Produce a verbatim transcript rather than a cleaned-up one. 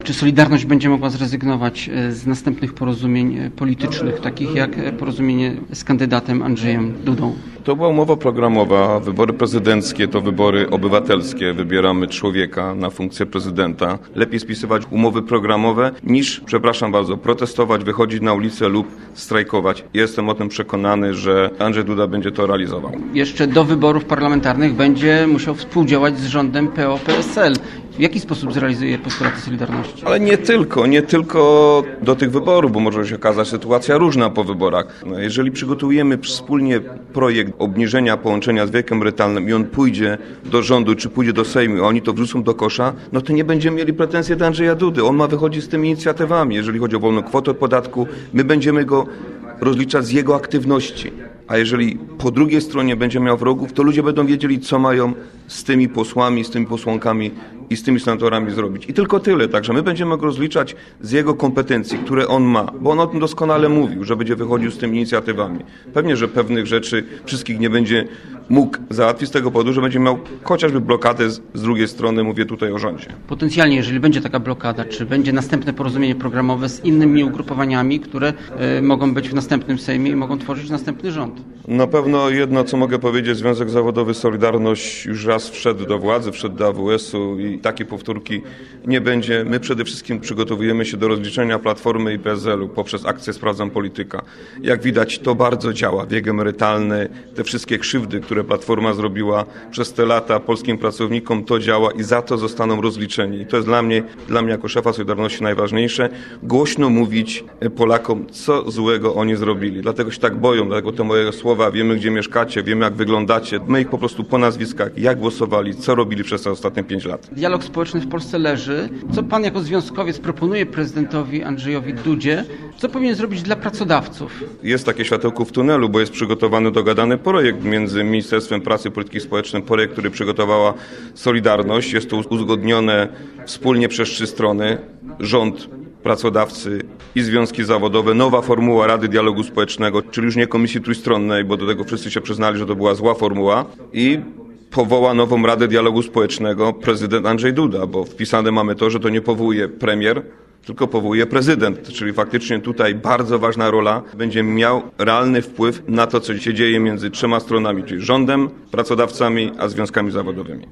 Czy Solidarność będzie mogła zrezygnować z następnych porozumień politycznych, takich jak porozumienie z kandydatem Andrzejem Dudą? To była umowa programowa. Wybory prezydenckie to wybory obywatelskie. Wybieramy człowieka na funkcję prezydenta. Lepiej spisywać umowy programowe niż, przepraszam bardzo, protestować, wychodzić na ulicę lub strajkować. Jestem o tym przekonany, że Andrzej Duda będzie to realizował. Jeszcze do wyborów parlamentarnych będzie musiał współdziałać z rządem P O P S L. W jaki sposób zrealizuje postulaty Solidarności? Ale nie tylko, nie tylko do tych wyborów, bo może się okazać sytuacja różna po wyborach. No, jeżeli przygotujemy wspólnie projekt obniżenia połączenia z wiekiem emerytalnym i on pójdzie do rządu, czy pójdzie do Sejmu, a oni to wrzucą do kosza, no to nie będziemy mieli pretensji do Andrzeja Dudy. On ma wychodzić z tymi inicjatywami. Jeżeli chodzi o wolną kwotę od podatku, my będziemy go rozliczać z jego aktywności. A jeżeli po drugiej stronie będzie miał wrogów, to ludzie będą wiedzieli, co mają z tymi posłami, z tymi posłankami i z tymi senatorami zrobić. I tylko tyle. Także my będziemy go rozliczać z jego kompetencji, które on ma. Bo on o tym doskonale mówił, że będzie wychodził z tymi inicjatywami. Pewnie, że pewnych rzeczy wszystkich nie będzie mógł załatwić z tego powodu, że będzie miał chociażby blokadę z, z drugiej strony, mówię tutaj o rządzie. Potencjalnie, jeżeli będzie taka blokada, czy będzie następne porozumienie programowe z innymi ugrupowaniami, które y, mogą być w następnym Sejmie i mogą tworzyć następny rząd? Na pewno jedno, co mogę powiedzieć, Związek Zawodowy Solidarność już raz wszedł do władzy, wszedł do A W S-u i takiej powtórki nie będzie. My przede wszystkim przygotowujemy się do rozliczenia Platformy i P S L-u poprzez akcję Sprawdzam Polityka. Jak widać, to bardzo działa. Wiek emerytalny, te wszystkie krzywdy, które Platforma zrobiła przez te lata polskim pracownikom, to działa i za to zostaną rozliczeni. I to jest dla mnie, dla mnie jako szefa Solidarności najważniejsze, głośno mówić Polakom, co złego oni zrobili. Dlatego się tak boją, dlatego te moje słowa, wiemy gdzie mieszkacie, wiemy jak wyglądacie. My ich po prostu po nazwiskach, jak głosowali, co robili przez te ostatnie pięć lat. Dialog społeczny w Polsce leży. Co pan jako związkowiec proponuje prezydentowi Andrzejowi Dudzie? Co powinien zrobić dla pracodawców? Jest takie światełko w tunelu, bo jest przygotowany dogadany projekt między Ministerstwem Pracy i Polityki Społecznej, projekt, który przygotowała Solidarność. Jest to uzgodnione wspólnie przez trzy strony. Rząd, pracodawcy i związki zawodowe. Nowa formuła Rady Dialogu Społecznego, czyli już nie komisji trójstronnej, bo do tego wszyscy się przyznali, że to była zła formuła. I powoła nową Radę Dialogu Społecznego prezydent Andrzej Duda, bo wpisane mamy to, że to nie powołuje premier, tylko powołuje prezydent, czyli faktycznie tutaj bardzo ważna rola, będzie miał realny wpływ na to, co się dzieje między trzema stronami, czyli rządem, pracodawcami, a związkami zawodowymi.